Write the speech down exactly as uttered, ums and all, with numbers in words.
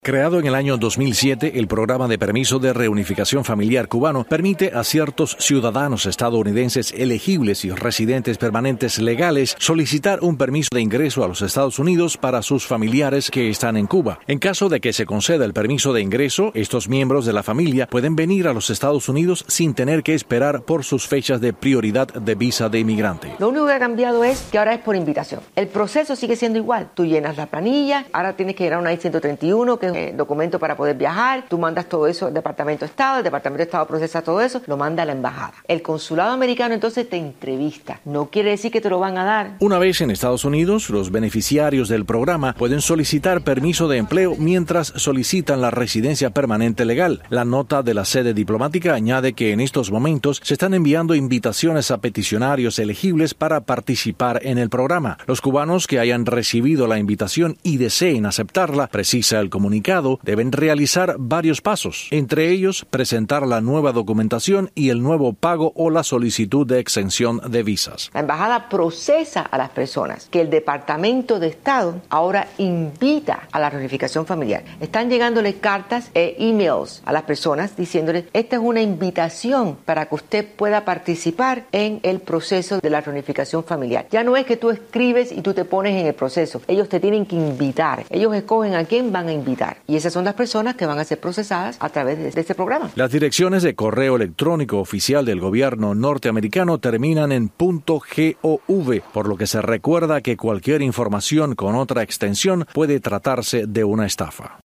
Creado en el año dos mil siete, el programa de permiso de reunificación familiar cubano permite a ciertos ciudadanos estadounidenses elegibles y residentes permanentes legales solicitar un permiso de ingreso a los Estados Unidos para sus familiares que están en Cuba. En caso de que se conceda el permiso de ingreso, estos miembros de la familia pueden venir a los Estados Unidos sin tener que esperar por sus fechas de prioridad de visa de inmigrante. Lo único que ha cambiado es que ahora es por invitación. El proceso sigue siendo igual. Tú llenas la planilla, ahora tienes que llenar una I ciento treinta y uno, que es un documento para poder viajar. Tú mandas todo eso al Departamento de Estado, el Departamento de Estado procesa todo eso, lo manda a la embajada. El consulado americano entonces te entrevista. No quiere decir que te lo van a dar. Una vez en Estados Unidos, los beneficiarios del programa pueden solicitar permiso de empleo mientras solicitan la residencia permanente legal. La nota de la sede diplomática añade que en estos momentos se están enviando invitaciones a peticionarios elegibles para participar en el programa. Los cubanos que hayan recibido la invitación y deseen aceptarla, precisa el comunicado, deben realizar varios pasos, entre ellos presentar la nueva documentación y el nuevo pago o la solicitud de exención de visas. La embajada procesa a las personas que el Departamento de Estado ahora invita a la reunificación familiar. Están llegándole cartas e emails a las personas diciéndoles: esta es una invitación para que usted pueda participar en el proceso de la reunificación familiar. Ya no es que tú escribes y tú te pones en el proceso. Ellos te tienen que invitar. Ellos escogen a quién van a invitar. Y esas son las personas que van a ser procesadas a través de, de este programa. Las direcciones de correo electrónico oficial del gobierno norteamericano terminan en .gov, por lo que se recuerda que cualquier información con otra extensión puede tratarse de una estafa.